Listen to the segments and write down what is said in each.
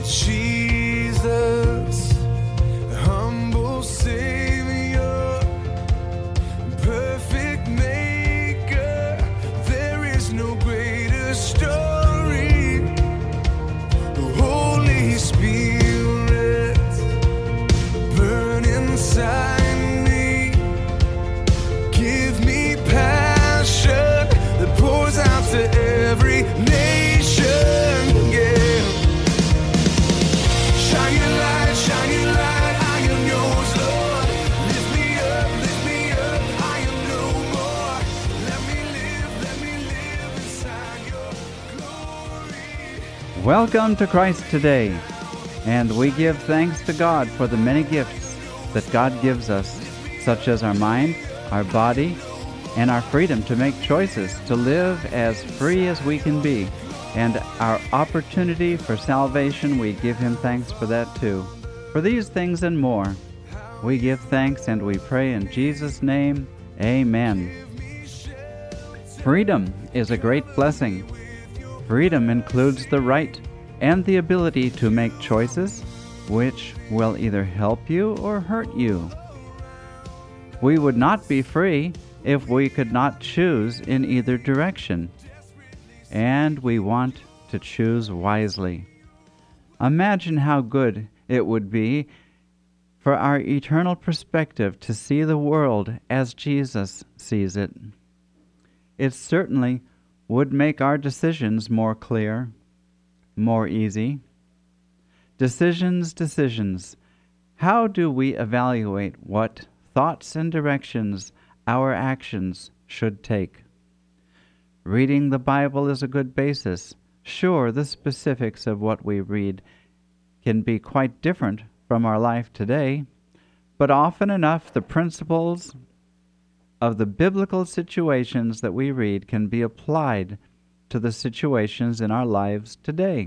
Jesus, humble Savior, perfect Maker, there is no greater story. Holy Spirit, burn inside me, give me passion that pours out to every nation. Yeah. Shine your light, I am yours, Lord. Lift me up, I am no more. Let me live inside your glory. Welcome to Christ Today, and we give thanks to God for the many gifts that God gives us, such as our mind, our body, and our freedom to make choices, to live as free as we can be, and our opportunity for salvation. We give Him thanks for that too. For these things and more, we give thanks and we pray in Jesus' name, Amen. Freedom is a great blessing. Freedom includes the right and the ability to make choices which will either help you or hurt you. We would not be free if we could not choose in either direction, and we want to choose wisely. Imagine how good it would be for our eternal perspective to see the world as Jesus sees it. It certainly would make our decisions more clear, more easy. Decisions. How do we evaluate what thoughts and directions our actions should take? Reading the Bible is a good basis. Sure, the specifics of what we read can be quite different from our life today, but often enough the principles of the biblical situations that we read can be applied to the situations in our lives today.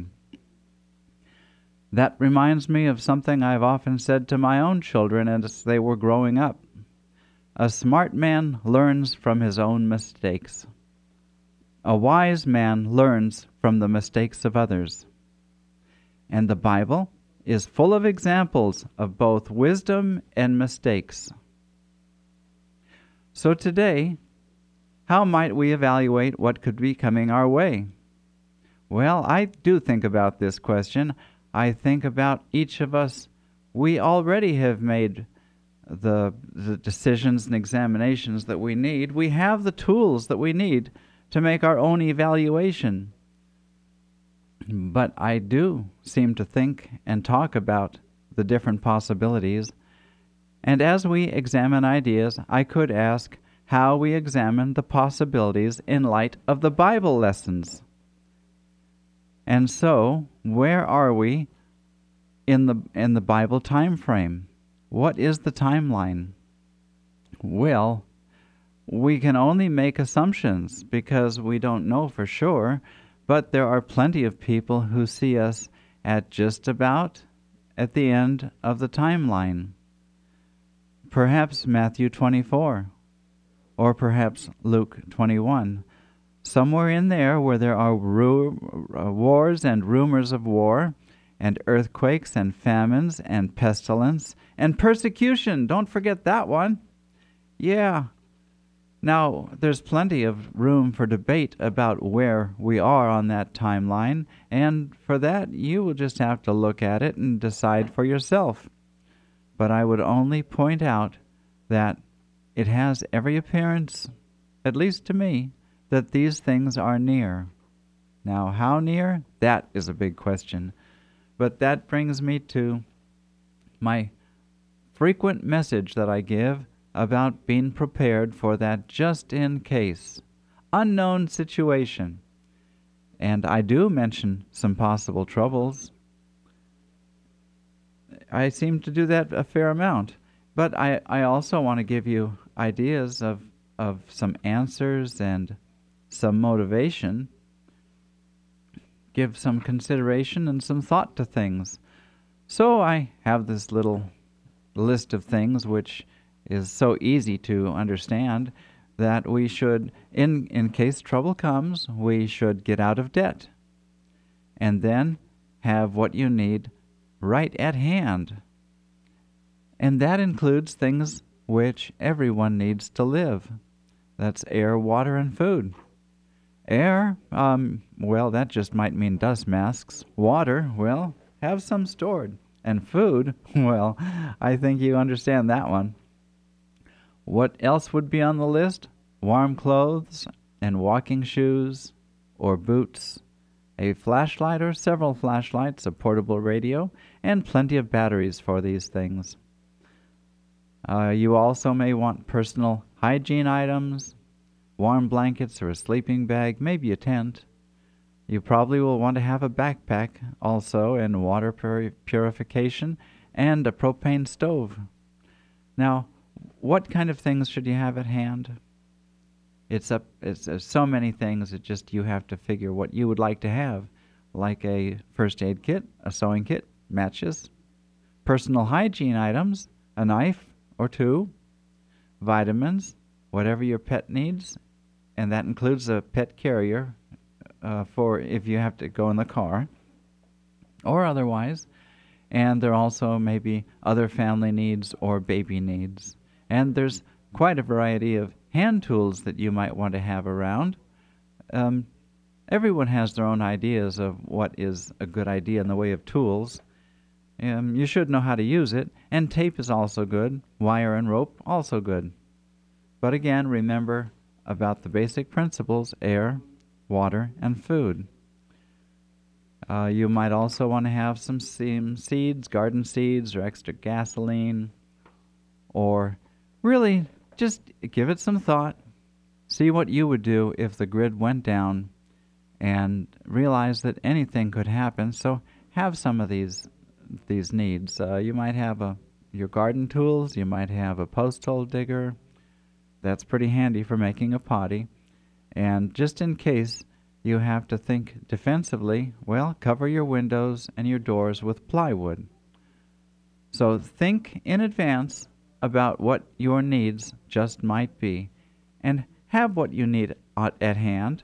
That reminds me of something I've often said to my own children as they were growing up. A smart man learns from his own mistakes. A wise man learns from the mistakes of others. And the Bible is full of examples of both wisdom and mistakes. So today, how might we evaluate what could be coming our way? Well, I do think about this question. I think about each of us. We already have made the decisions and examinations that we need. We have the tools that we need to make our own evaluation. But I do seem to think and talk about the different possibilities. And as we examine ideas, I could ask how we examine the possibilities in light of the Bible lessons. And so, where are we in the Bible time frame? What is the timeline? Well, we can only make assumptions because we don't know for sure, but there are plenty of people who see us at just about at the end of the timeline. Perhaps Matthew 24, or perhaps Luke 21. Somewhere in there where there are wars and rumors of war, and earthquakes and famines and pestilence and persecution. Don't forget that one. Yeah. Now, there's plenty of room for debate about where we are on that timeline, and for that, you will just have to look at it and decide for yourself. But I would only point out that it has every appearance, at least to me, that these things are near. Now, how near? That is a big question. But that brings me to my frequent message that I give about being prepared for that just-in-case, unknown situation. And I do mention some possible troubles. I seem to do that a fair amount. But I also want to give you ideas of some answers and some motivation, give some consideration and some thought to things. So I have this little list of things which is so easy to understand that we should, in case trouble comes, we should get out of debt. And then have what you need right at hand. And that includes things which everyone needs to live. That's air, water, and food. Air, well, that just might mean dust masks. Water, well, have some stored. And food, well, I think you understand that one. What else would be on the list? Warm clothes and walking shoes or boots, a flashlight or several flashlights, a portable radio, and plenty of batteries for these things. You also may want personal hygiene items, warm blankets or a sleeping bag, maybe a tent. You probably will want to have a backpack also, and water purification, and a propane stove. Now, what kind of things should you have at hand? It's so many things that just you have to figure what you would like to have, like a first aid kit, a sewing kit, matches, personal hygiene items, a knife or two, vitamins, whatever your pet needs, and that includes a pet carrier for if you have to go in the car or otherwise. And there also may be other family needs or baby needs. And there's quite a variety of hand tools that you might want to have around. Everyone has their own ideas of what is a good idea in the way of tools. You should know how to use it, and tape is also good. Wire and rope, also good. But again, remember about the basic principles: air, water, and food. You might also want to have some seeds, garden seeds, or extra gasoline, or really just give it some thought. See what you would do if the grid went down, and realize that anything could happen. So have some of these needs. You might have your garden tools. You might have a post hole digger. That's pretty handy for making a potty. And just in case you have to think defensively, well, cover your windows and your doors with plywood. So think in advance about what your needs just might be, and have what you need at hand.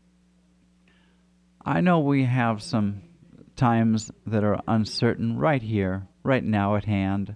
I know we have some times that are uncertain right here, right now at hand.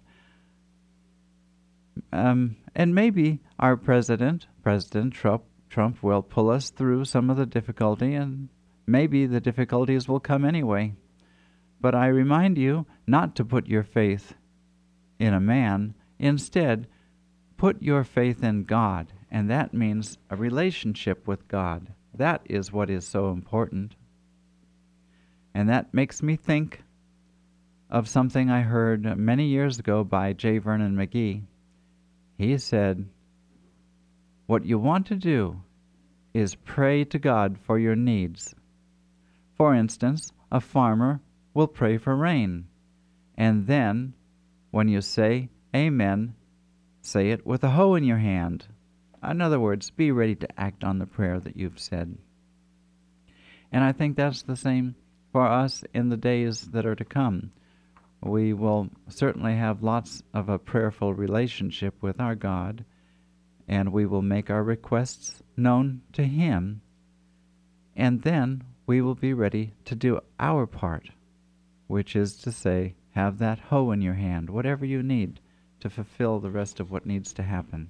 And maybe our President Trump will pull us through some of the difficulty, and maybe the difficulties will come anyway. But I remind you not to put your faith in a man. Instead, put your faith in God, and that means a relationship with God. That is what is so important. And that makes me think of something I heard many years ago by J. Vernon McGee. He said, "What you want to do is pray to God for your needs. For instance, a farmer will pray for rain, and then when you say amen, say it with a hoe in your hand. In other words, be ready to act on the prayer that you've said." And I think that's the same for us in the days that are to come. We will certainly have lots of a prayerful relationship with our God, and we will make our requests known to Him, and then we will be ready to do our part, which is to say, have that hoe in your hand, whatever you need to fulfill the rest of what needs to happen.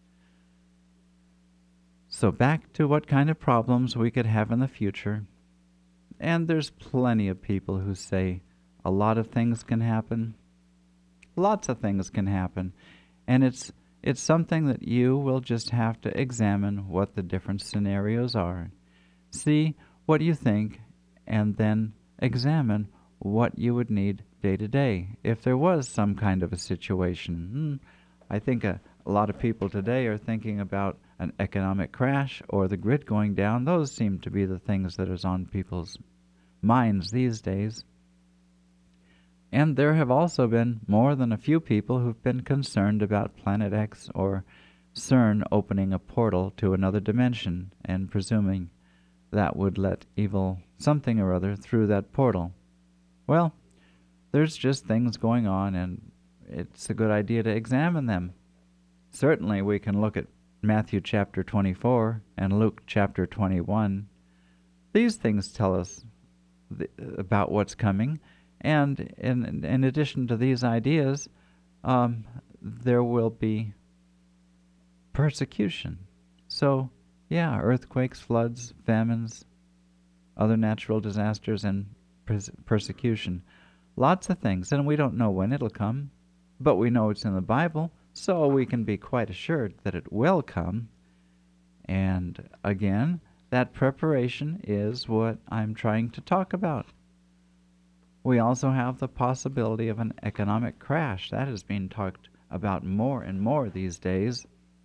So back to what kind of problems we could have in the future. And there's plenty of people who say a lot of things can happen. Lots of things can happen. And it's something that you will just have to examine what the different scenarios are. See what you think, and then examine what you would need day to day. If there was some kind of a situation, I think a lot of people today are thinking about an economic crash or the grid going down. Those seem to be the things that is on people's minds these days. And there have also been more than a few people who've been concerned about Planet X or CERN opening a portal to another dimension and presuming that would let evil something or other through that portal. Well, there's just things going on, and it's a good idea to examine them. Certainly we can look at Matthew chapter 24 and Luke chapter 21. These things tell us about what's coming. And in addition to these ideas, there will be persecution. So, yeah, earthquakes, floods, famines, other natural disasters, and persecution. Lots of things, and we don't know when it'll come, but we know it's in the Bible, so we can be quite assured that it will come. And again, that preparation is what I'm trying to talk about. We also have the possibility of an economic crash. That is being talked about more and more these days.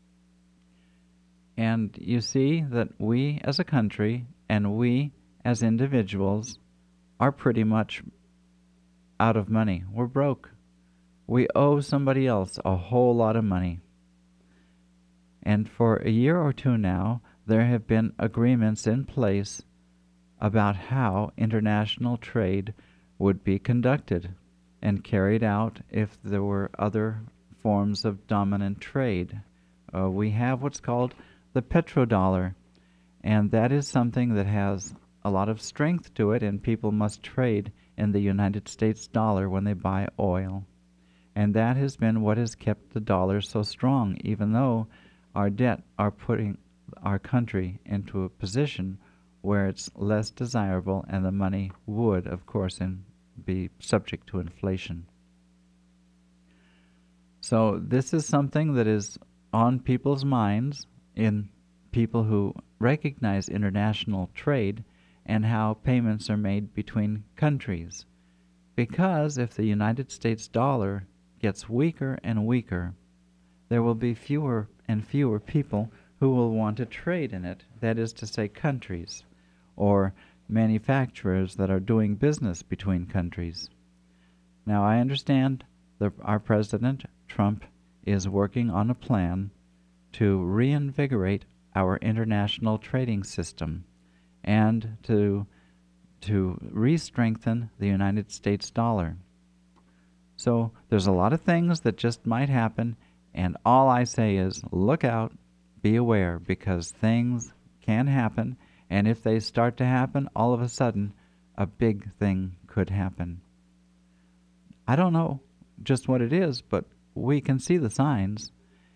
And you see that we as a country and we as individuals are pretty much out of money. We're broke. We owe somebody else a whole lot of money. And for a year or two now, there have been agreements in place about how international trade would be conducted and carried out if there were other forms of dominant trade. We have what's called the petrodollar, and that is something that has a lot of strength to it, and people must trade in the United States dollar when they buy oil. And that has been what has kept the dollar so strong, even though our debt are putting our country into a position where it's less desirable, and the money would, of course, be subject to inflation. So this is something that is on people's minds, in people who recognize international trade and how payments are made between countries. Because if the United States dollar gets weaker and weaker, there will be fewer and fewer people who will want to trade in it, that is to say countries, or manufacturers that are doing business between countries. Now I understand that our President, Trump, is working on a plan to reinvigorate our international trading system and to re-strengthen the United States dollar. So there's a lot of things that just might happen, and all I say is look out, be aware, because things can happen, and if they start to happen, all of a sudden a big thing could happen. I don't know just what it is, but we can see the signs.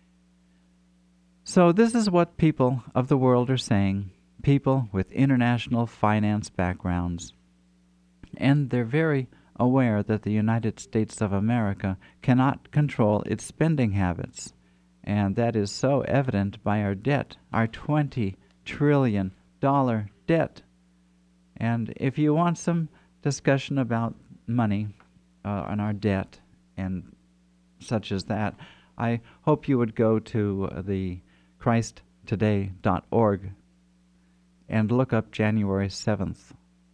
So this is what people of the world are saying, people with international finance backgrounds. And they're very aware that the United States of America cannot control its spending habits. And that is so evident by our debt, our $20 trillion debt. And if you want some discussion about money and our debt and such as that, I hope you would go to the ChristToday.org and look up January 7th,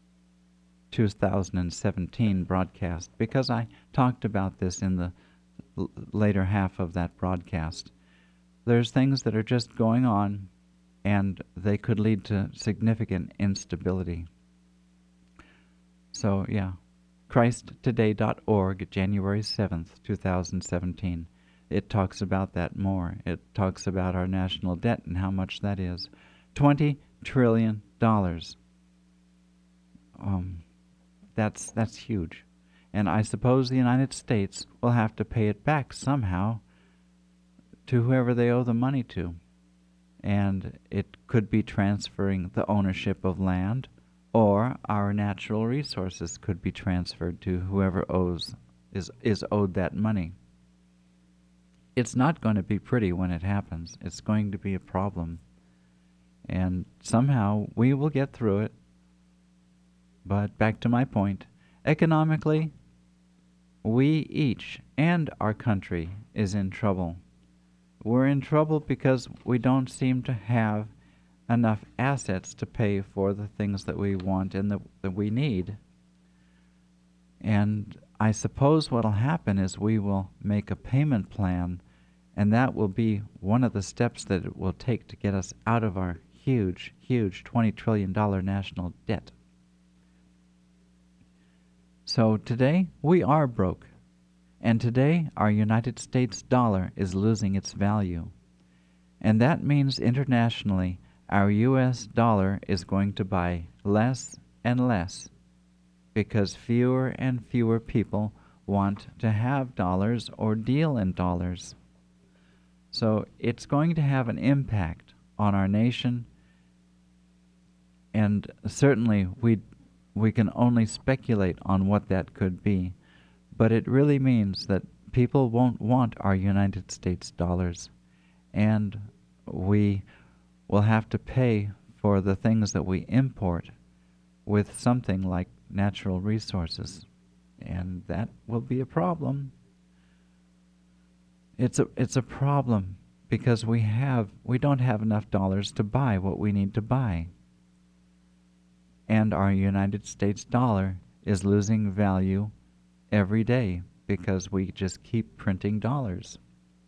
2017 broadcast, because I talked about this in the later half of that broadcast. There's things that are just going on, and they could lead to significant instability. So, yeah, ChristToday.org, January 7th, 2017. It talks about that more. It talks about our national debt and how much that is. $20 trillion. That's huge. And I suppose the United States will have to pay it back somehow to whoever they owe the money to. And it could be transferring the ownership of land, or our natural resources could be transferred to whoever is owed that money. It's not going to be pretty when it happens. It's going to be a problem. And somehow we will get through it. But back to my point, economically, we each and our country is in trouble. We're in trouble because we don't seem to have enough assets to pay for the things that we want and that we need. And I suppose what'll happen is we will make a payment plan, and that will be one of the steps that it will take to get us out of our huge, huge $20 trillion national debt. So today we are broke, and today our United States dollar is losing its value. And that means internationally our U.S. dollar is going to buy less and less because fewer and fewer people want to have dollars or deal in dollars. So it's going to have an impact on our nation, and certainly we can only speculate on what that could be. But it really means that people won't want our United States dollars, and we will have to pay for the things that we import with something like natural resources, and that will be a problem. It's a problem because we don't have enough dollars to buy what we need to buy. And our United States dollar is losing value every day because we just keep printing dollars.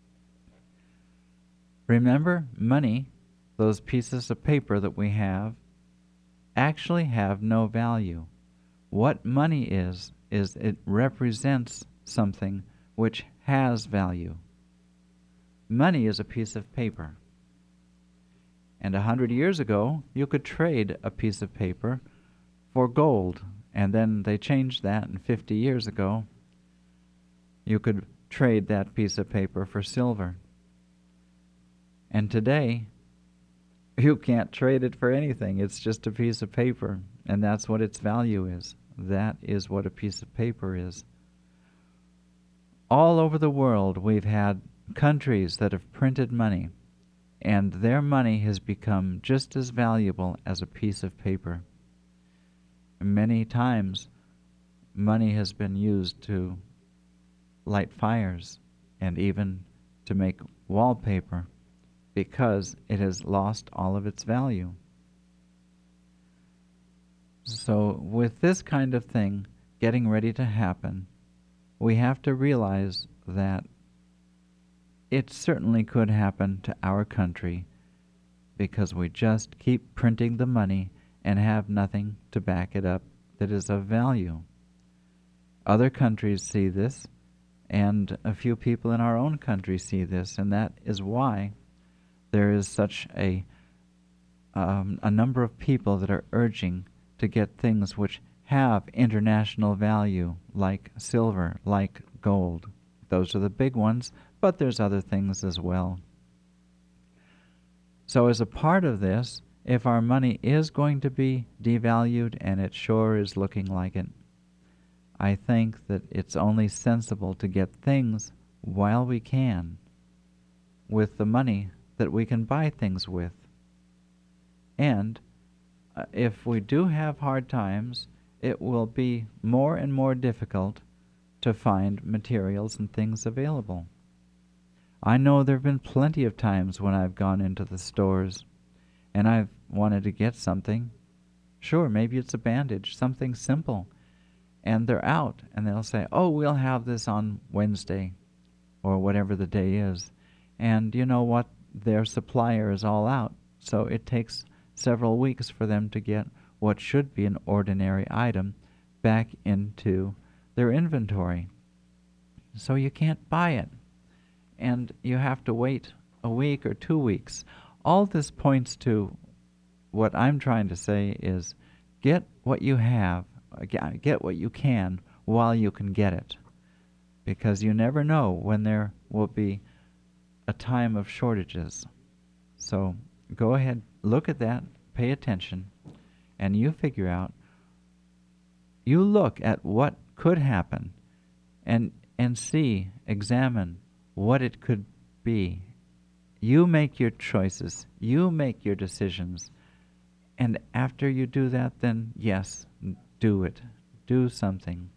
Remember, money, those pieces of paper that we have, actually have no value. What money is it represents something which has value. Money is a piece of paper. And 100 years ago, you could trade a piece of paper for gold. And then they changed that, and 50 years ago, you could trade that piece of paper for silver. And today, you can't trade it for anything. It's just a piece of paper, and that's what its value is. That is what a piece of paper is. All over the world, we've had countries that have printed money, and their money has become just as valuable as a piece of paper. Many times, money has been used to light fires and even to make wallpaper because it has lost all of its value. So with this kind of thing getting ready to happen, we have to realize that it certainly could happen to our country because we just keep printing the money and have nothing to back it up that is of value. Other countries see this, and a few people in our own country see this, and that is why there is such a number of people that are urging to get things which have international value, like silver, like gold. Those are the big ones, but there's other things as well. So as a part of this, if our money is going to be devalued, and it sure is looking like it, I think that it's only sensible to get things while we can with the money that we can buy things with. And if we do have hard times, it will be more and more difficult to find materials and things available. I know there have been plenty of times when I've gone into the stores and I've wanted to get something. Sure, maybe it's a bandage, something simple. And they're out, and they'll say, oh, we'll have this on Wednesday, or whatever the day is. And you know what? Their supplier is all out, so it takes several weeks for them to get what should be an ordinary item back into their inventory. So you can't buy it, and you have to wait a week or 2 weeks. All this points to what I'm trying to say is get what you have, get what you can while you can get it, because you never know when there will be a time of shortages. So go ahead, look at that, pay attention, and you figure out, you look at what could happen and see, examine what it could be. You make your choices, you make your decisions, and after you do that, then yes, do it. Do something.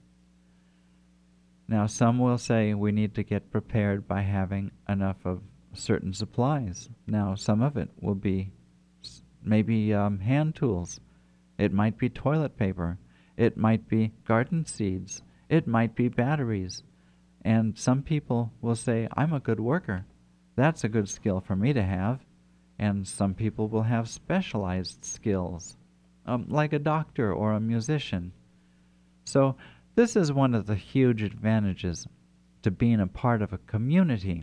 Now, some will say we need to get prepared by having enough of certain supplies. Now, some of it will be maybe hand tools. It might be toilet paper. It might be garden seeds. It might be batteries. And some people will say, I'm a good worker. That's a good skill for me to have. And some people will have specialized skills, like a doctor or a musician. So this is one of the huge advantages to being a part of a community.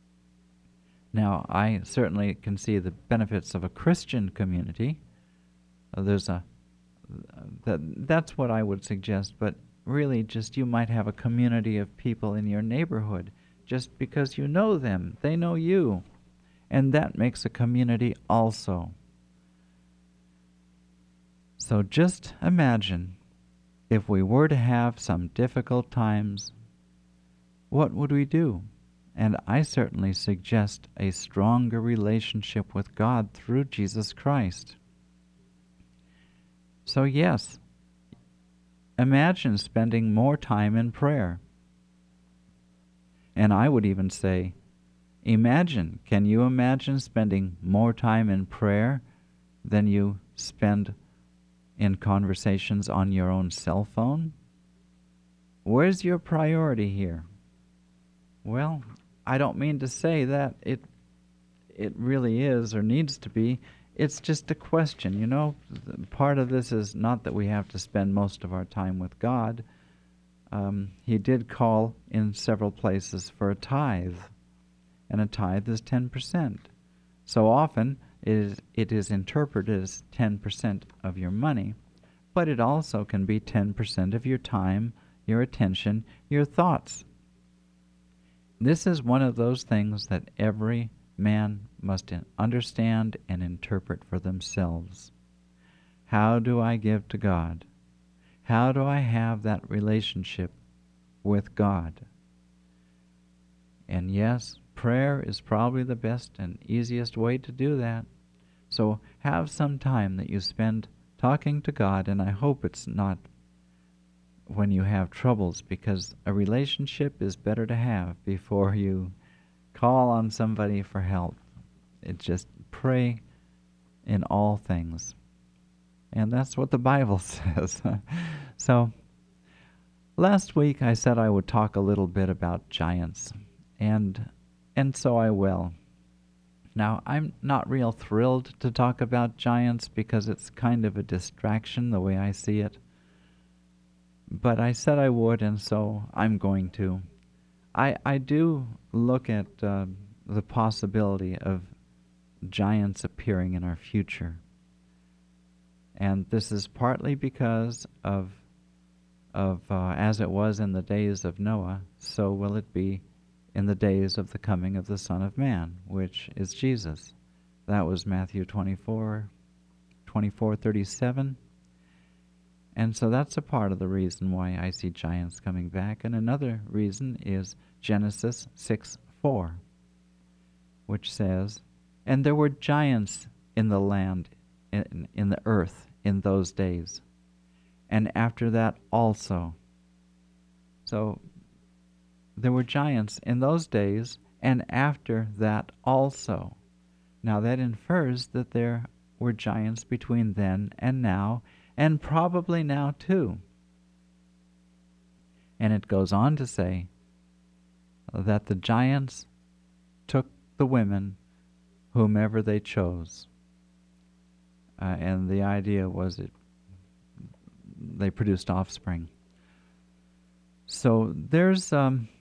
Now, I certainly can see the benefits of a Christian community. There's that's what I would suggest. But really, just you might have a community of people in your neighborhood just because you know them. They know you. And that makes a community also. So just imagine if we were to have some difficult times, what would we do? And I certainly suggest a stronger relationship with God through Jesus Christ. So yes, imagine spending more time in prayer. And I would even say, can you imagine spending more time in prayer than you spend in conversations on your own cell phone? Where's your priority here? Well, I don't mean to say that it really is or needs to be. It's just a question, you know. Part of this is not that we have to spend most of our time with God. He did call in several places for a tithe, and a tithe is 10%. So often it is interpreted as 10% of your money, but it also can be 10% of your time, your attention, your thoughts. This is one of those things that every man must understand and interpret for themselves. How do I give to God? How do I have that relationship with God? And yes, prayer is probably the best and easiest way to do that. So have some time that you spend talking to God, and I hope it's not when you have troubles, because a relationship is better to have before you call on somebody for help. It just pray in all things. And that's what the Bible says. So last week I said I would talk a little bit about giants, and so I will. Now, I'm not real thrilled to talk about giants because it's kind of a distraction the way I see it. But I said I would, and so I'm going to. I do look at the possibility of giants appearing in our future. And this is partly because of as it was in the days of Noah, so will it be in the days of the coming of the Son of Man, which is Jesus. That was Matthew 24:37. And so that's a part of the reason why I see giants coming back. And another reason is Genesis 6:4, which says, "And there were giants in the land, in the earth, in those days, and after that also." So there were giants in those days, and after that also. Now that infers that there were giants between then and now, and probably now too. And it goes on to say that the giants took the women whomever they chose. And the idea was they produced offspring. So there's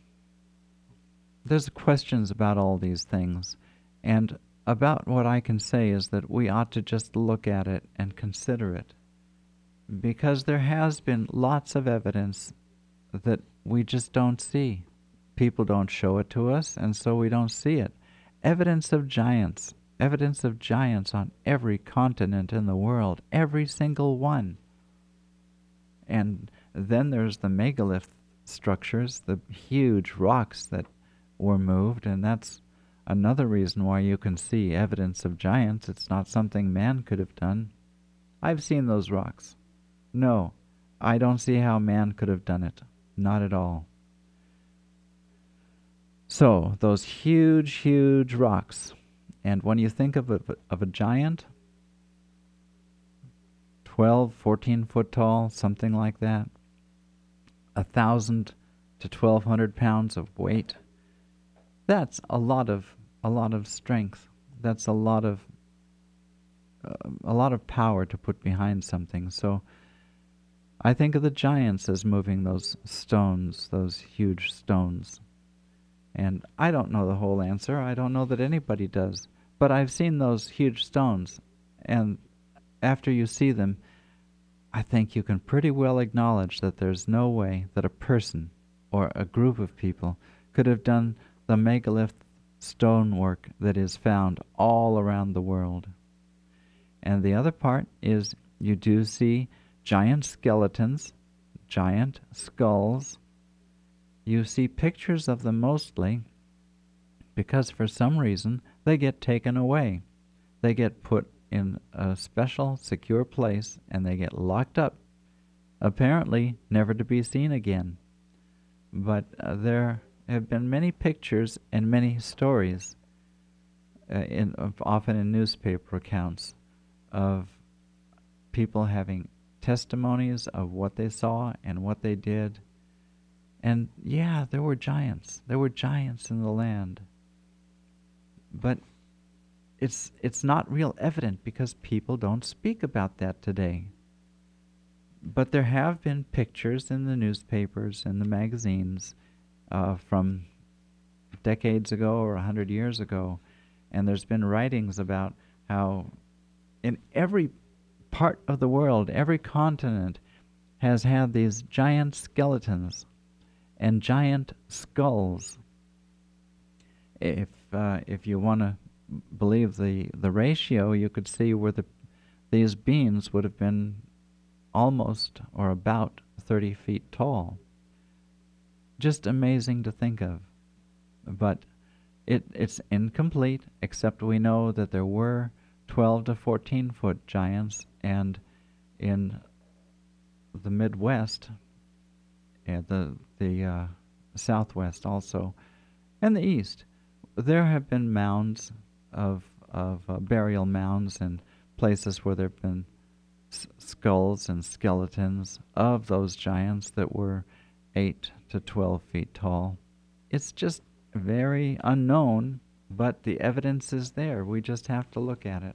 questions about all these things, and about what I can say is that we ought to just look at it and consider it, because there has been lots of evidence that we just don't see. People don't show it to us, and so we don't see it. Evidence of giants on every continent in the world, every single one. And then there's the megalith structures, the huge rocks that were moved, and that's another reason why you can see evidence of giants. It's not something man could have done. I've seen those rocks. No, I don't see how man could have done it. Not at all. So, those huge, huge rocks. And when you think of a giant, 12, 14 foot tall, something like that, 1,000 to 1,200 pounds of weight, that's a lot of strength. That's a lot of power to put behind something. So I think of the giants as moving those stones, those huge stones. And I don't know the whole answer. I don't know that anybody does. But I've seen those huge stones, and after you see them, I think you can pretty well acknowledge that there's no way that a person or a group of people could have done the megalith stonework that is found all around the world. And the other part is you do see giant skeletons, giant skulls. You see pictures of them mostly because for some reason they get taken away. They get put in a special, secure place and they get locked up, apparently never to be seen again. But there have been many pictures and many stories, often in newspaper accounts, of people having testimonies of what they saw and what they did. And yeah, there were giants. There were giants in the land. But it's not real evident because people don't speak about that today. But there have been pictures in the newspapers and the magazines from decades ago or 100 years ago, and there's been writings about how in every part of the world, every continent has had these giant skeletons and giant skulls. If you want to believe the ratio, you could see where these beings would have been almost or about 30 feet tall. Just amazing to think of. But it's incomplete, except we know that there were 12 to 14 foot giants, and in the Midwest, and the Southwest also, and the East, there have been mounds of burial mounds and places where there have been skulls and skeletons of those giants that were 8 to 12 feet tall. It's just very unknown, but the evidence is there. We just have to look at it.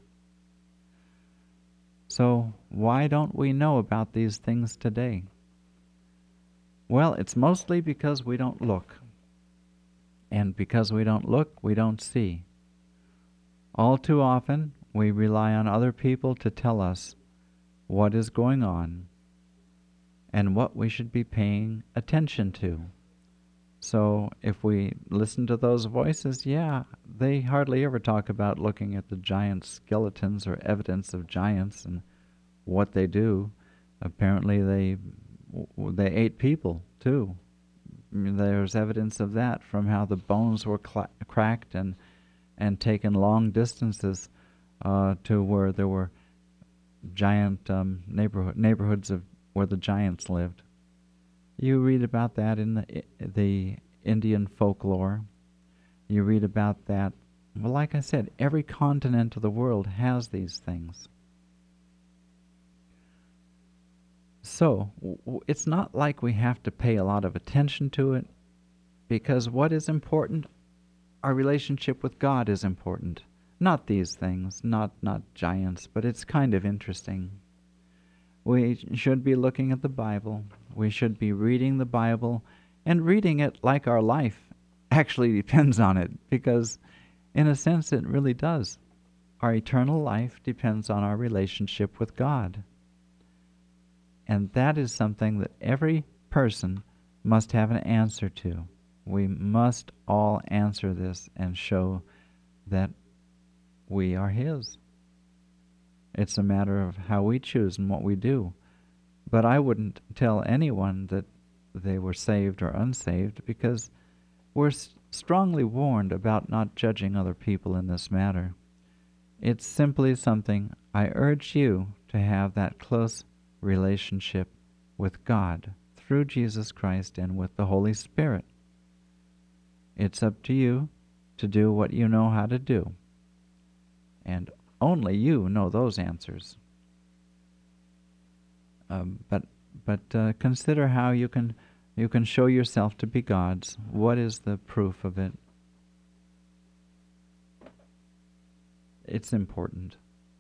So why don't we know about these things today? Well, it's mostly because we don't look. And because we don't look, we don't see. All too often, we rely on other people to tell us what is going on and what we should be paying attention to. So if we listen to those voices, yeah, they hardly ever talk about looking at the giant skeletons or evidence of giants and what they do. Apparently they ate people too. I mean, there's evidence of that from how the bones were cracked and taken long distances to where there were giant neighborhoods of where the giants lived. You read about that in the Indian folklore. You read about that. Well, like I said, every continent of the world has these things. So, it's not like we have to pay a lot of attention to it, because what is important, our relationship with God is important. Not these things, not giants, but it's kind of interesting. We should be looking at the Bible. We should be reading the Bible, and reading it like our life actually depends on it, because in a sense it really does. Our eternal life depends on our relationship with God. And that is something that every person must have an answer to. We must all answer this and show that we are His. It's a matter of how we choose and what we do. But I wouldn't tell anyone that they were saved or unsaved, because we're strongly warned about not judging other people in this matter. It's simply something I urge you to have that close relationship with God through Jesus Christ and with the Holy Spirit. It's up to you to do what you know how to do. And only you know those answers. But consider how you can show yourself to be God's. What is the proof of it? It's important.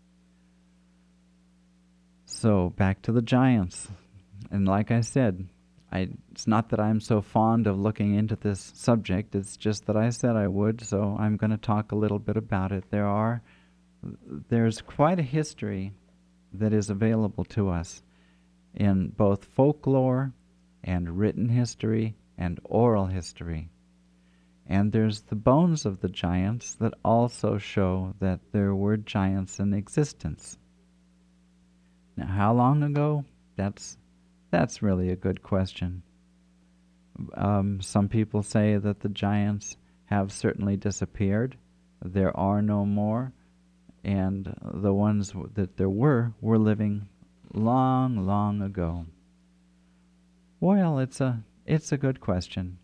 So, back to the giants. And like I said, it's not that I'm so fond of looking into this subject, it's just that I said I would, so I'm going to talk a little bit about it. There's quite a history that is available to us. in both folklore and written history and oral history. And there's the bones of the giants that also show that there were giants in existence. Now, how long ago? That's really a good question. Some people say that the giants have certainly disappeared. There are no more, and the ones that there were living long, long ago. Well, it's a good question.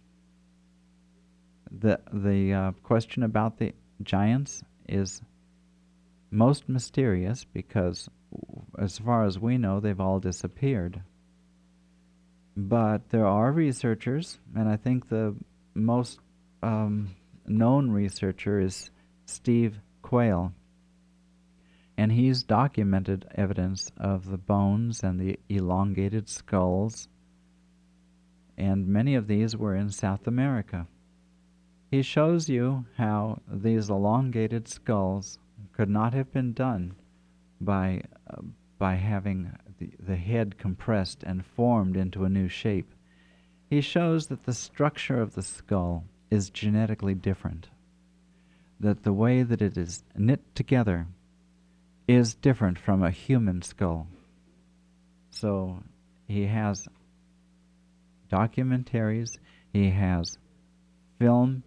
The question about the giants is most mysterious because, as far as we know, they've all disappeared. But there are researchers, and I think the most known researcher is Steve Quayle, and he's documented evidence of the bones and the elongated skulls, and many of these were in South America. He shows you how these elongated skulls could not have been done by having the head compressed and formed into a new shape. He shows that the structure of the skull is genetically different, that the way that it is knit together is different from a human skull. So he has documentaries, he has film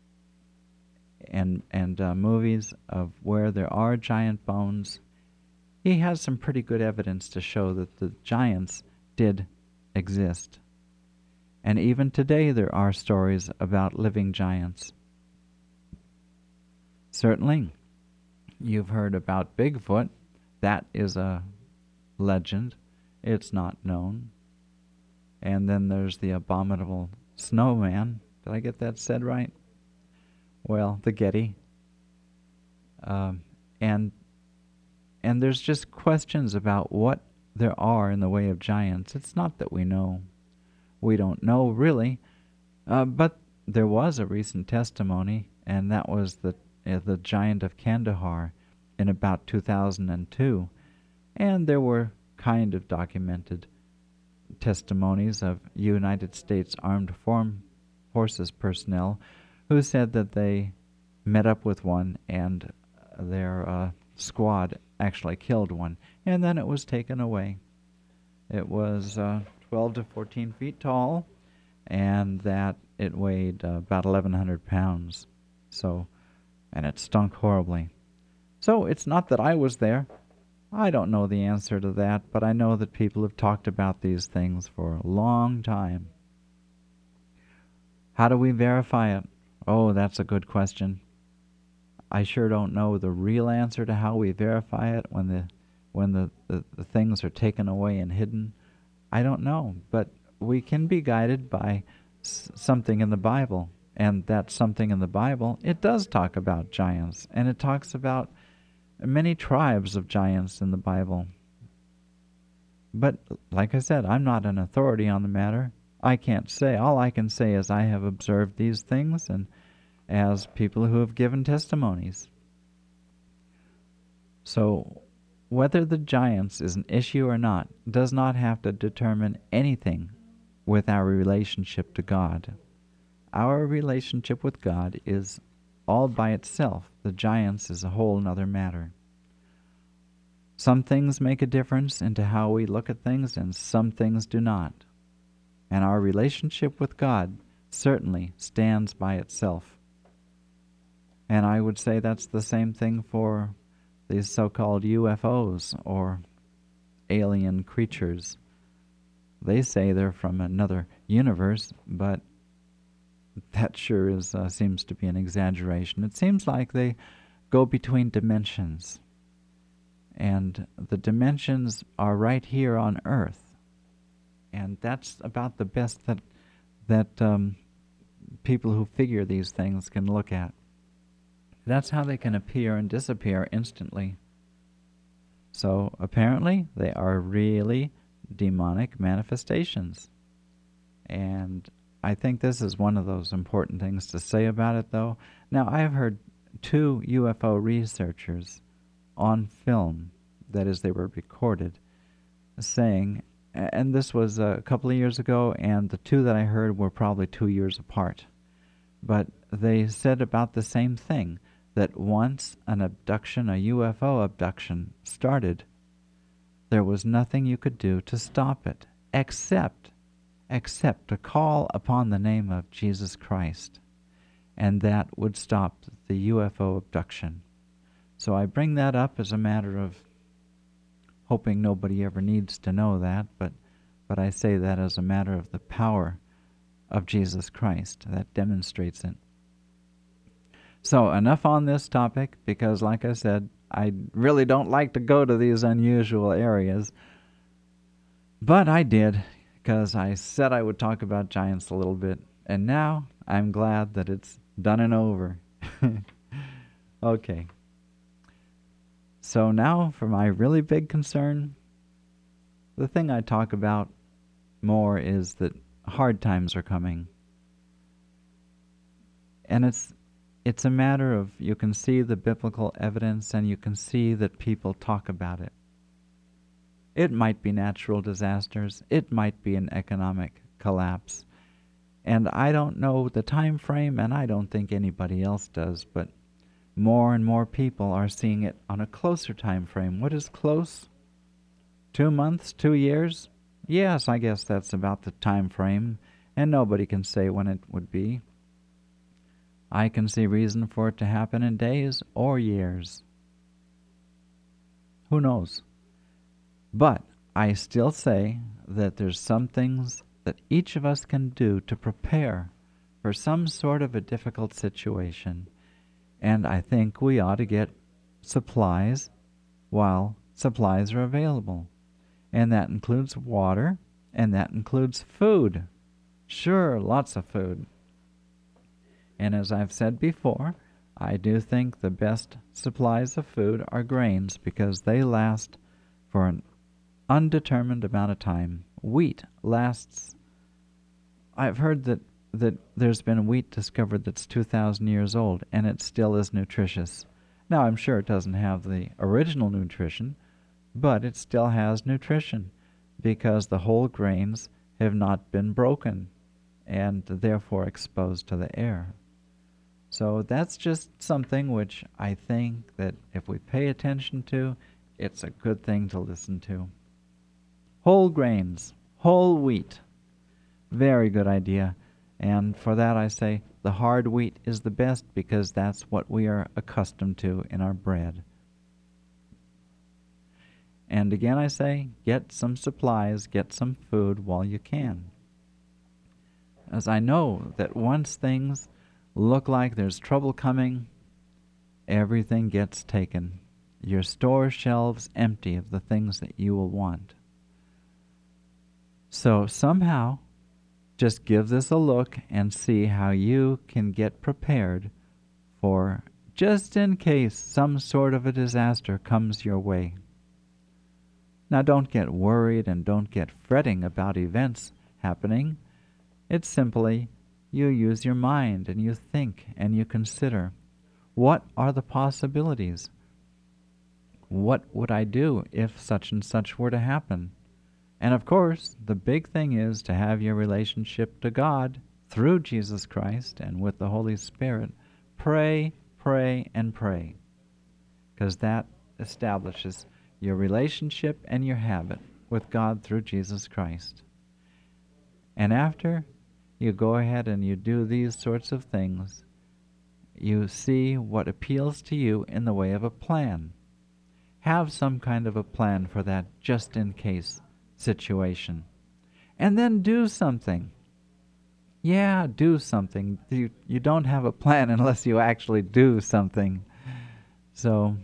and movies of where there are giant bones. He has some pretty good evidence to show that the giants did exist. And even today there are stories about living giants. Certainly, you've heard about Bigfoot. That is a legend. It's not known. And then there's the abominable snowman. Did I get that said right? Well, the Getty. And there's just questions about what there are in the way of giants. It's not that we know. We don't know, really. But there was a recent testimony, and that was the giant of Kandahar in about 2002. And there were kind of documented testimonies of United States Armed Forces personnel who said that they met up with one and their squad actually killed one, and then it was taken away. It was 12 to 14 feet tall, and that it weighed about 1,100 pounds. So, and it stunk horribly. So it's not that I was there. I don't know the answer to that, but I know that people have talked about these things for a long time. How do we verify it? Oh, that's a good question. I sure don't know the real answer to how we verify it when the things are taken away and hidden. I don't know, but we can be guided by something in the Bible, and that something in the Bible, it does talk about giants, and it talks about many tribes of giants in the Bible. But like I said, I'm not an authority on the matter. I can't say. All I can say is I have observed these things, and as people who have given testimonies. So, whether the giants is an issue or not does not have to determine anything with our relationship to God. Our relationship with God is all by itself. The giants is a whole nother matter. Some things make a difference into how we look at things, and some things do not. And our relationship with God certainly stands by itself. And I would say that's the same thing for these so-called UFOs or alien creatures. They say they're from another universe, but that sure is seems to be an exaggeration. It seems like they go between dimensions, and the dimensions are right here on Earth, and that's about the best that people who figure these things can look at. That's how they can appear and disappear instantly. So apparently they are really demonic manifestations. And I think this is one of those important things to say about it, though. Now, I have heard 2 UFO researchers on film, that is, they were recorded, saying and this was a couple of years ago, and the two that I heard were probably 2 years apart. But they said about the same thing, that once an abduction, a UFO abduction, started, there was nothing you could do to stop it, except to call upon the name of Jesus Christ, and that would stop the UFO abduction. So I bring that up as a matter of hoping nobody ever needs to know that, but I say that as a matter of the power of Jesus Christ that demonstrates it. So enough on this topic, because like I said, I really don't like to go to these unusual areas, but I did, because I said I would talk about giants a little bit, and now I'm glad that it's done and over. Okay. So now for my really big concern, the thing I talk about more is that hard times are coming. And it's a matter of, you can see the biblical evidence and you can see that people talk about it. It might be natural disasters, it might be an economic collapse. And I don't know the time frame, and I don't think anybody else does, but more and more people are seeing it on a closer time frame. What is close? 2 months, 2 years? Yes, I guess that's about the time frame, and nobody can say when it would be. I can see reason for it to happen in days or years. Who knows? But I still say that there's some things that each of us can do to prepare for some sort of a difficult situation. And I think we ought to get supplies while supplies are available. And that includes water, and that includes food. Sure, lots of food. And as I've said before, I do think the best supplies of food are grains, because they last for an undetermined amount of time. Wheat lasts. I've heard that there's been wheat discovered that's 2,000 years old, and it still is nutritious. Now, I'm sure it doesn't have the original nutrition, but it still has nutrition, because the whole grains have not been broken and therefore exposed to the air. So that's just something which I think that if we pay attention to, it's a good thing to listen to. Whole grains, whole wheat. Very good idea. And for that I say the hard wheat is the best, because that's what we are accustomed to in our bread. And again I say, get some supplies, get some food while you can. As I know that once things look like there's trouble coming, everything gets taken. Your store shelves empty of the things that you will want. So somehow, just give this a look and see how you can get prepared for just in case some sort of a disaster comes your way. Now don't get worried and don't get fretting about events happening. It's simply you use your mind and you think and you consider, what are the possibilities? What would I do if such and such were to happen? And of course, the big thing is to have your relationship to God through Jesus Christ and with the Holy Spirit. Pray, pray, and pray, because that establishes your relationship and your habit with God through Jesus Christ. And after you go ahead and you do these sorts of things, you see what appeals to you in the way of a plan. Have some kind of a plan for that just-in-case situation. And then do something. Yeah, do something. You don't have a plan unless you actually do something. So,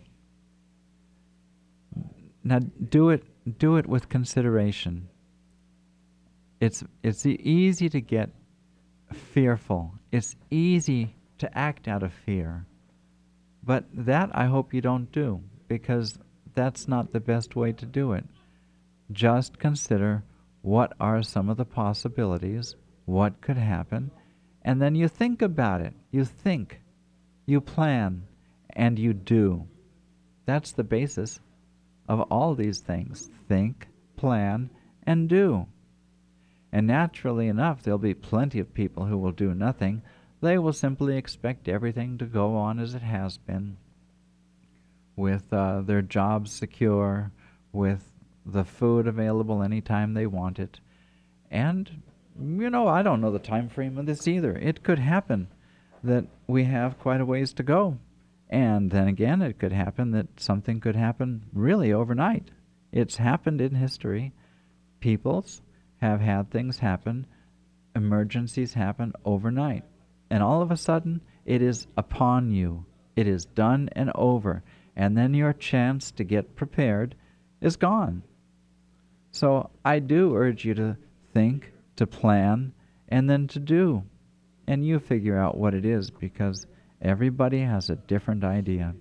now do it with consideration. It's easy to get fearful. It's easy to act out of fear. But that I hope you don't do, because that's not the best way to do it. Just consider what are some of the possibilities, what could happen, and then you think about it. You think, you plan, and you do. That's the basis of all these things. Think, plan, and do. And naturally enough, there'll be plenty of people who will do nothing. They will simply expect everything to go on as it has been, with their jobs secure, with the food available anytime they want it. And, I don't know the time frame of this either. It could happen that we have quite a ways to go. And then again, it could happen that something could happen really overnight. It's happened in history. Peoples have had things happen, emergencies happen overnight. And all of a sudden, it is upon you. It is done and over. And then your chance to get prepared is gone. So I do urge you to think, to plan, and then to do. And you figure out what it is, because everybody has a different idea.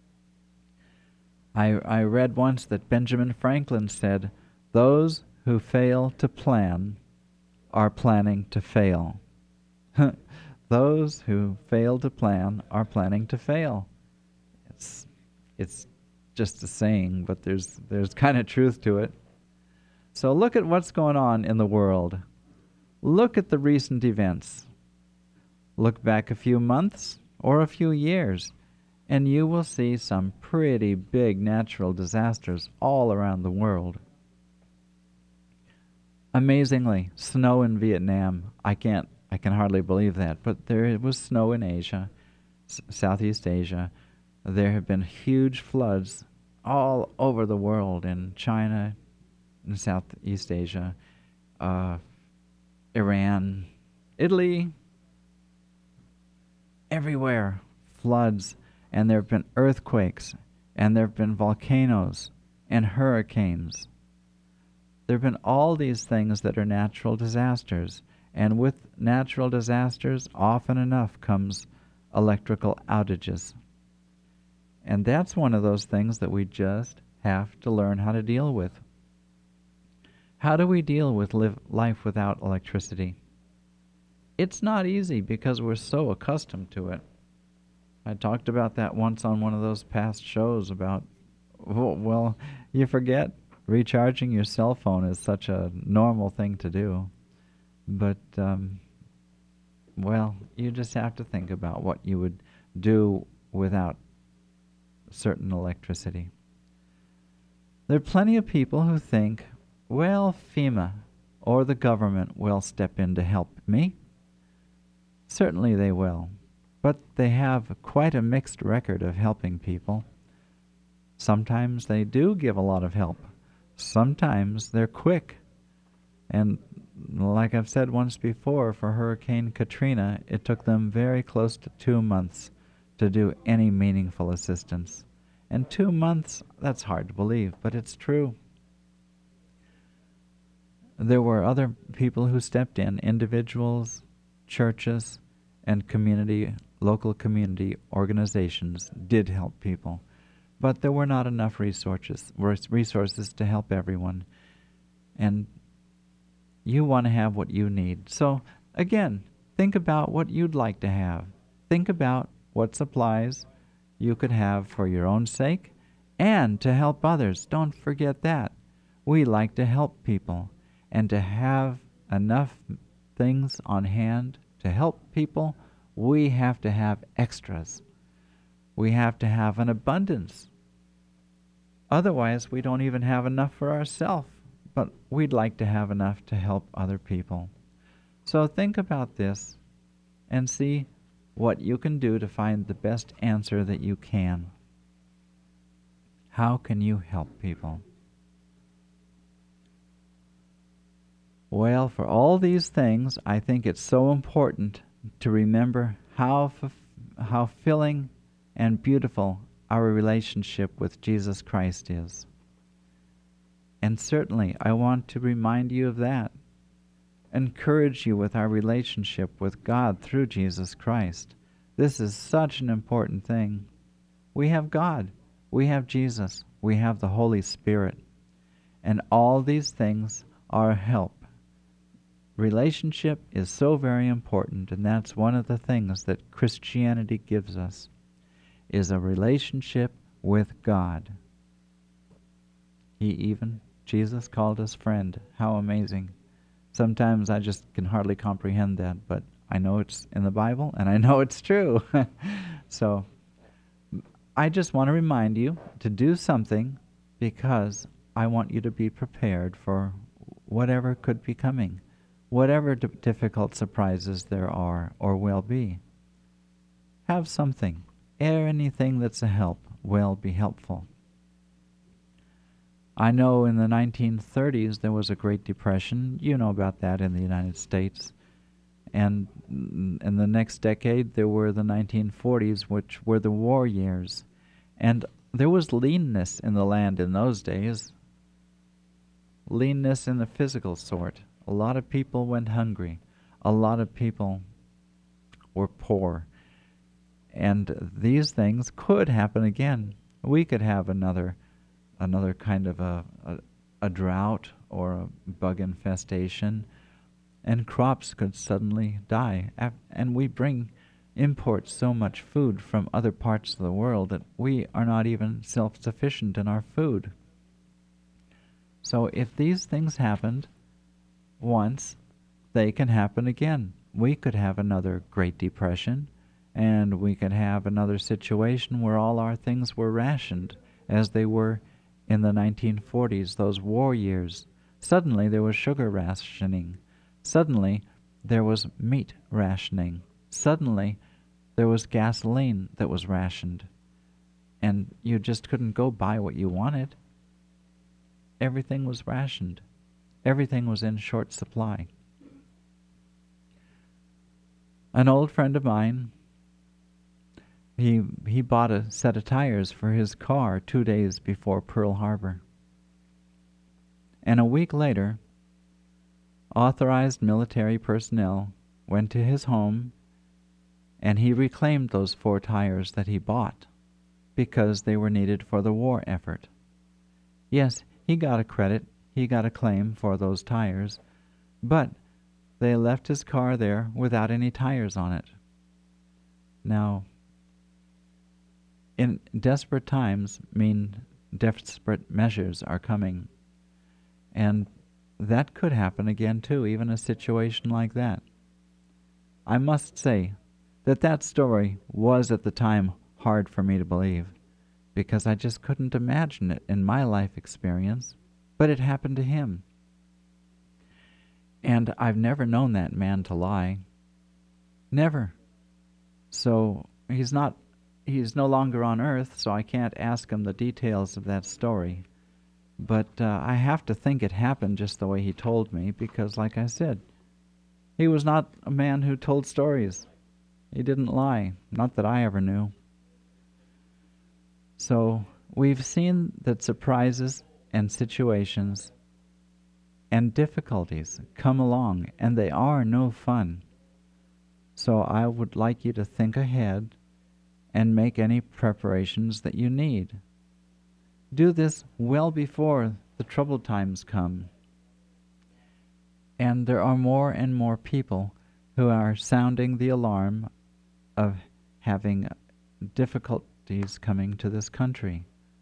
I read once that Benjamin Franklin said, "Those who fail to plan are planning to fail." Those who fail to plan are planning to fail. It's just a saying, but there's kind of truth to it. So look at what's going on in the world. Look at the recent events. Look back a few months or a few years, and you will see some pretty big natural disasters all around the world. Amazingly, snow in Vietnam. I can hardly believe that, but there was snow in Asia, Southeast Asia. There have been huge floods all over the world, in China, in Southeast Asia, Iran, Italy, everywhere, floods. And there have been earthquakes, and there have been volcanoes and hurricanes. There have been all these things that are natural disasters. And with natural disasters, often enough comes electrical outages. And that's one of those things that we just have to learn how to deal with. How do we deal with life without electricity? It's not easy because we're so accustomed to it. I talked about that once on one of those past shows about, well, you forget recharging your cell phone is such a normal thing to do. But, well, you just have to think about what you would do without certain electricity. There are plenty of people who think, well, FEMA or the government will step in to help me. Certainly they will. But they have quite a mixed record of helping people. Sometimes they do give a lot of help. Sometimes they're quick. And like I've said once before, for Hurricane Katrina, it took them very close to 2 months to do any meaningful assistance. And 2 months, that's hard to believe, but it's true. There were other people who stepped in, individuals, churches, and local community organizations did help people. But there were not enough resources to help everyone. And you want to have what you need. So, again, think about what you'd like to have. Think about what supplies you could have for your own sake and to help others. Don't forget that. We like to help people, and to have enough things on hand to help people, we have to have extras. We have to have an abundance. Otherwise, we don't even have enough for ourselves, but we'd like to have enough to help other people. So think about this and see what you can do to find the best answer that you can. How can you help people? Well, for all these things, I think it's so important to remember how filling and beautiful our relationship with Jesus Christ is. And certainly, I want to remind you of that. Encourage you with our relationship with God through Jesus Christ. This is such an important thing. We have God. We have Jesus. We have the Holy Spirit. And all these things are help. Relationship is so very important, and that's one of the things that Christianity gives us, is a relationship with God. He even Jesus called us friend. How amazing. Sometimes I just can hardly comprehend that, but I know it's in the Bible and I know it's true. So I just want to remind you to do something because I want you to be prepared for whatever could be coming, whatever difficult surprises there are or will be. Have something. Anything that's a help will be helpful. I know in the 1930s there was a Great Depression. You know about that in the United States. And in the next decade there were the 1940s, which were the war years. And there was leanness in the land in those days. Leanness in the physical sort. A lot of people went hungry. A lot of people were poor. And these things could happen again. We could have another kind of a drought or a bug infestation, and crops could suddenly die. And we import so much food from other parts of the world that we are not even self-sufficient in our food. So if these things happened once, they can happen again. We could have another Great Depression, and we could have another situation where all our things were rationed, as they were in the 1940s, those war years. Suddenly there was sugar rationing. Suddenly there was meat rationing. Suddenly there was gasoline that was rationed. And you just couldn't go buy what you wanted. Everything was rationed. Everything was in short supply. An old friend of mine, he bought a set of tires for his car 2 days before Pearl Harbor. And a week later, authorized military personnel went to his home and he reclaimed those 4 tires that he bought because they were needed for the war effort. Yes, he got a credit, he got a claim for those tires, but they left his car there without any tires on it. Now, in desperate times mean desperate measures are coming. And that could happen again too, even a situation like that. I must say that story was at the time hard for me to believe, because I just couldn't imagine it in my life experience, but it happened to him. And I've never known that man to lie. Never. So he's no longer on earth, so I can't ask him the details of that story. But I have to think it happened just the way he told me, because like I said, he was not a man who told stories. He didn't lie, not that I ever knew. So we've seen that surprises and situations and difficulties come along, and they are no fun. So I would like you to think ahead and make any preparations that you need. Do this well before the troubled times come. And there are more and more people who are sounding the alarm of having difficulties coming to this country.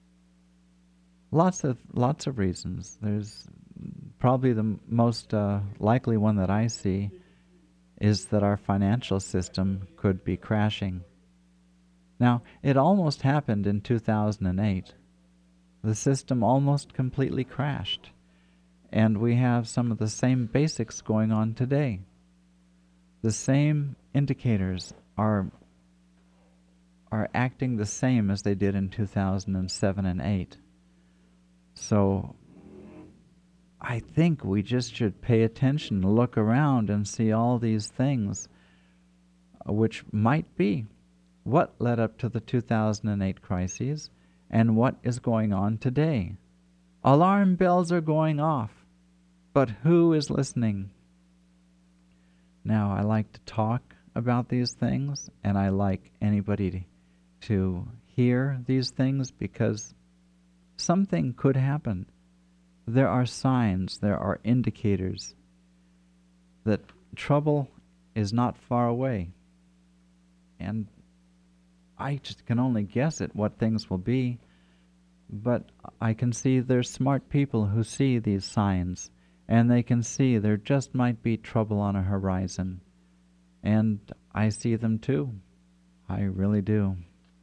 Lots of reasons. There's probably the most likely one that I see is that our financial system could be crashing. Now, it almost happened in 2008. The system almost completely crashed, and we have some of the same basics going on today. The same indicators are acting the same as they did in 2007 and 8. So I think we just should pay attention, look around and see all these things, which might be what led up to the 2008 crises and what is going on today. Alarm bells are going off, but who is listening? Now, I like to talk about these things, and I like anybody to hear these things, because something could happen. There are signs, there are indicators that trouble is not far away. And I just can only guess at what things will be. But I can see there's smart people who see these signs, and they can see there just might be trouble on a horizon. And I see them too. I really do.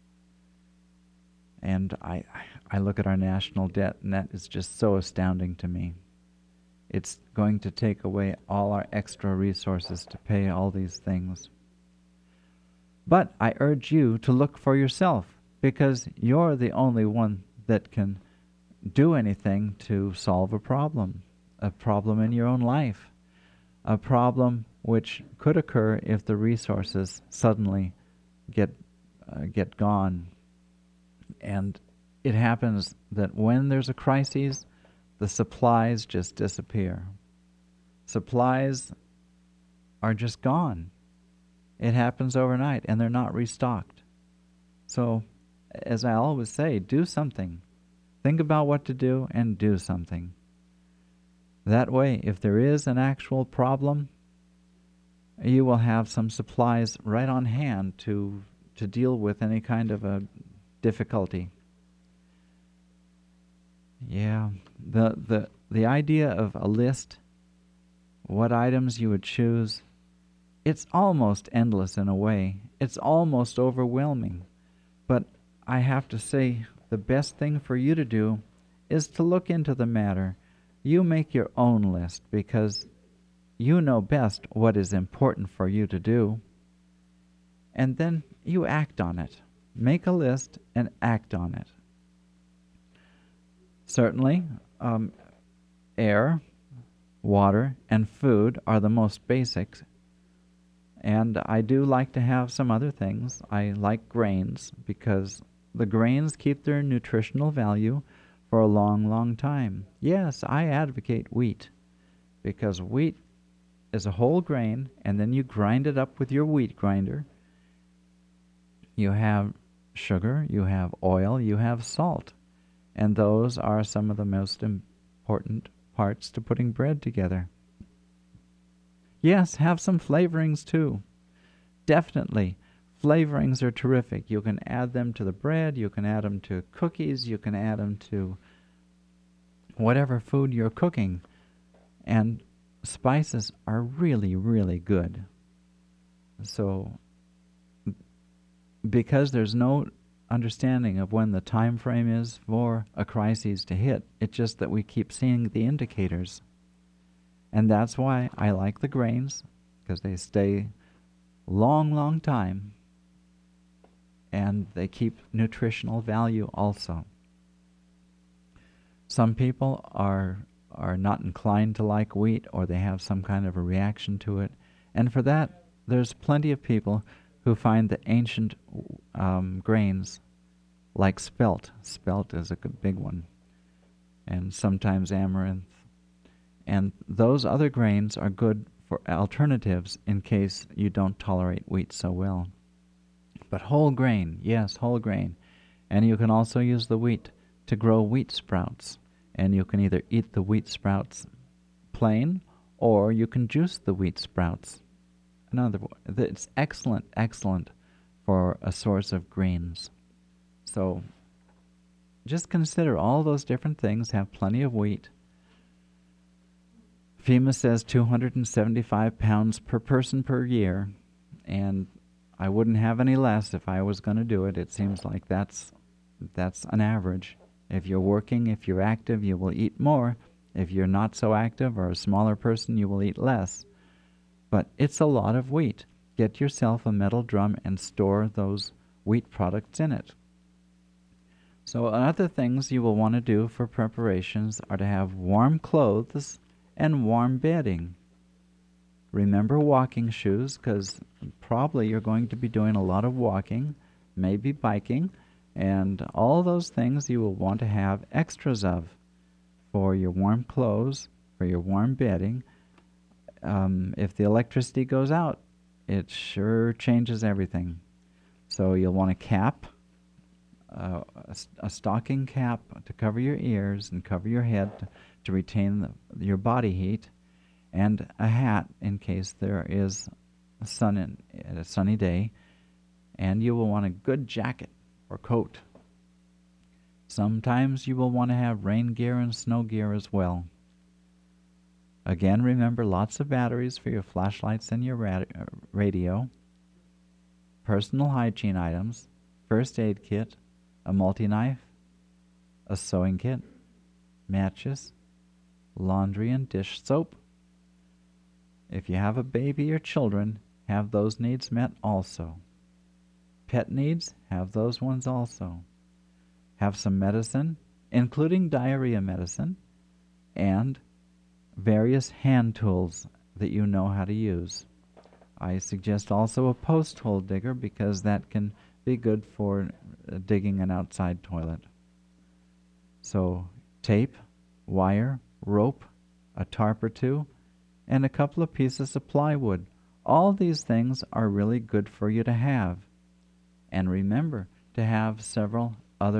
And I look at our national debt, and that is just so astounding to me. It's going to take away all our extra resources to pay all these things. But I urge you to look for yourself, because you're the only one that can do anything to solve a problem in your own life, a problem which could occur if the resources suddenly get gone. And it happens that when there's a crisis, the supplies just disappear. Supplies are just gone. It happens overnight, and they're not restocked. So, as I always say, do something. Think about what to do and do something. That way, if there is an actual problem, you will have some supplies right on hand to deal with any kind of a difficulty. Yeah, the idea of a list, what items you would choose, it's almost endless in a way. It's almost overwhelming. But I have to say, the best thing for you to do is to look into the matter. You make your own list, because you know best what is important for you to do. And then you act on it. Make a list and act on it. Certainly, air, water, and food are the most basics. And I do like to have some other things. I like grains, because the grains keep their nutritional value for a long, long time. Yes, I advocate wheat, because wheat is a whole grain, and then you grind it up with your wheat grinder. You have sugar, you have oil, you have salt. And those are some of the most important parts to putting bread together. Yes, have some flavorings too. Definitely. Flavorings are terrific. You can add them to the bread, you can add them to cookies, you can add them to whatever food you're cooking. And spices are really, really good. So, because there's no understanding of when the time frame is for a crisis to hit, it's just that we keep seeing the indicators. And that's why I like the grains, because they stay long, long time, and they keep nutritional value also. Some people are not inclined to like wheat, or they have some kind of a reaction to it, and for that there's plenty of people who find the ancient grains, like spelt. Spelt is a big one, and sometimes amaranth. And those other grains are good for alternatives in case you don't tolerate wheat so well. But whole grain, yes, whole grain. And you can also use the wheat to grow wheat sprouts. And you can either eat the wheat sprouts plain, or you can juice the wheat sprouts. In other words, it's excellent, excellent for a source of greens. So just consider all those different things, have plenty of wheat. FEMA says 275 pounds per person per year, and I wouldn't have any less if I was going to do it. It seems like that's an average. If you're working, if you're active, you will eat more. If you're not so active or a smaller person, you will eat less. But it's a lot of wheat. Get yourself a metal drum and store those wheat products in it. So other things you will want to do for preparations are to have warm clothes and warm bedding. Remember walking shoes, because probably you're going to be doing a lot of walking, maybe biking, and all those things you will want to have extras of for your warm clothes, for your warm bedding. If the electricity goes out, it sure changes everything. So you'll want a cap, a stocking cap to cover your ears and cover your head to retain your body heat, and a hat in case there is a sunny day, and you will want a good jacket or coat. Sometimes you will want to have rain gear and snow gear as well. Again, remember lots of batteries for your flashlights and your radio, personal hygiene items, first aid kit, a multi-knife, a sewing kit, matches, laundry and dish soap. If you have a baby or children, have those needs met also. Pet needs, have those ones also. Have some medicine, including diarrhea medicine, and various hand tools that you know how to use. I suggest also a post hole digger because that can be good for digging an outside toilet. So tape, wire, rope, a tarp or two, and a couple of pieces of plywood. All these things are really good for you to have. And remember to have several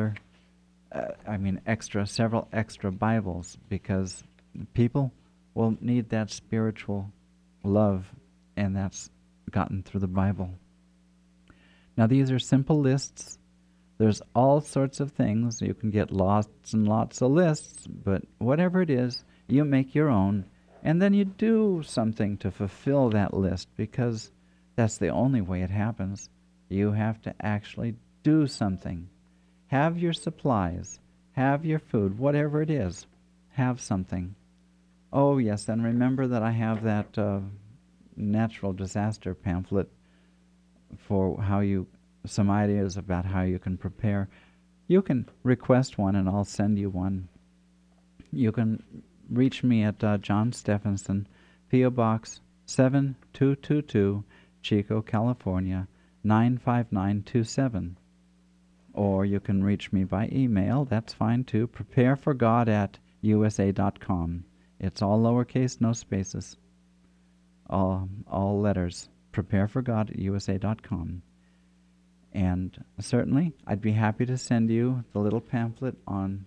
extra Bibles, because people will need that spiritual love, and that's gotten through the Bible. Now, these are simple lists. There's all sorts of things. You can get lots and lots of lists, but whatever it is, you make your own, and then you do something to fulfill that list, because that's the only way it happens. You have to actually do something. Have your supplies, have your food, whatever it is, have something. Oh, yes, and remember that I have that natural disaster pamphlet for some ideas about how you can prepare. You can request one and I'll send you one. You can reach me at John Stephenson, P.O. Box 7222, Chico, California, 95927. Or you can reach me by email, that's fine too, prepareforgod@usa.com. It's all lowercase, no spaces. All letters. prepareforgod@usa.com. And certainly, I'd be happy to send you the little pamphlet on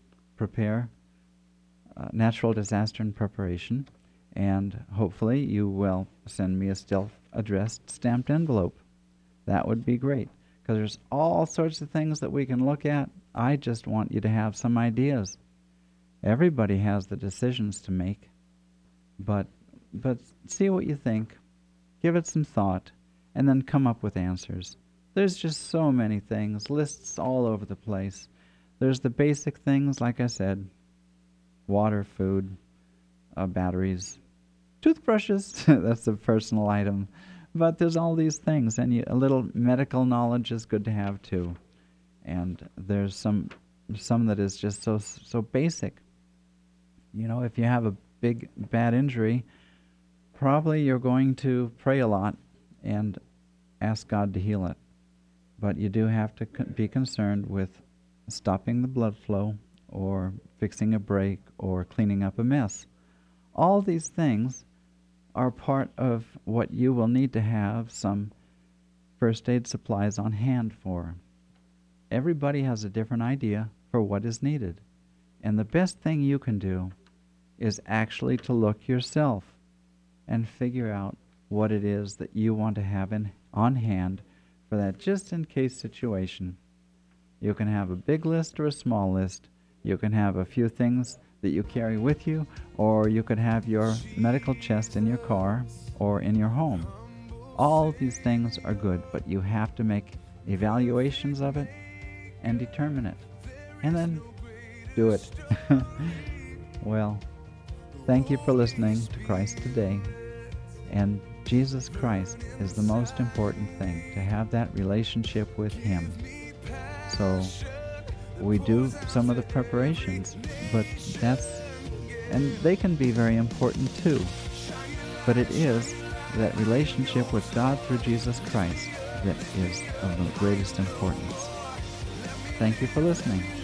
natural disaster and preparation. And hopefully you will send me a self-addressed stamped envelope. That would be great, because there's all sorts of things that we can look at. I just want you to have some ideas. Everybody has the decisions to make, but see what you think, give it some thought, and then come up with answers. There's just so many things, lists all over the place. There's the basic things, like I said, water, food, batteries, toothbrushes, that's a personal item. But there's all these things, and a little medical knowledge is good to have too. And there's some that is just so basic. You know, if you have a big bad injury, probably you're going to pray a lot and ask God to heal it. But you do have to be concerned with stopping the blood flow, or fixing a break, or cleaning up a mess. All these things are part of what you will need to have some first aid supplies on hand for. Everybody has a different idea for what is needed. And the best thing you can do is actually to look yourself and figure out what it is that you want to have on hand for that just-in-case situation. You can have a big list or a small list. You can have a few things that you carry with you, or you could have your medical chest in your car or in your home. All these things are good, but you have to make evaluations of it and determine it, and then do it. Well, thank you for listening to Christ Today. And Jesus Christ is the most important thing, to have that relationship with Him. So we do some of the preparations, but and they can be very important too. But it is that relationship with God through Jesus Christ that is of the greatest importance. Thank you for listening.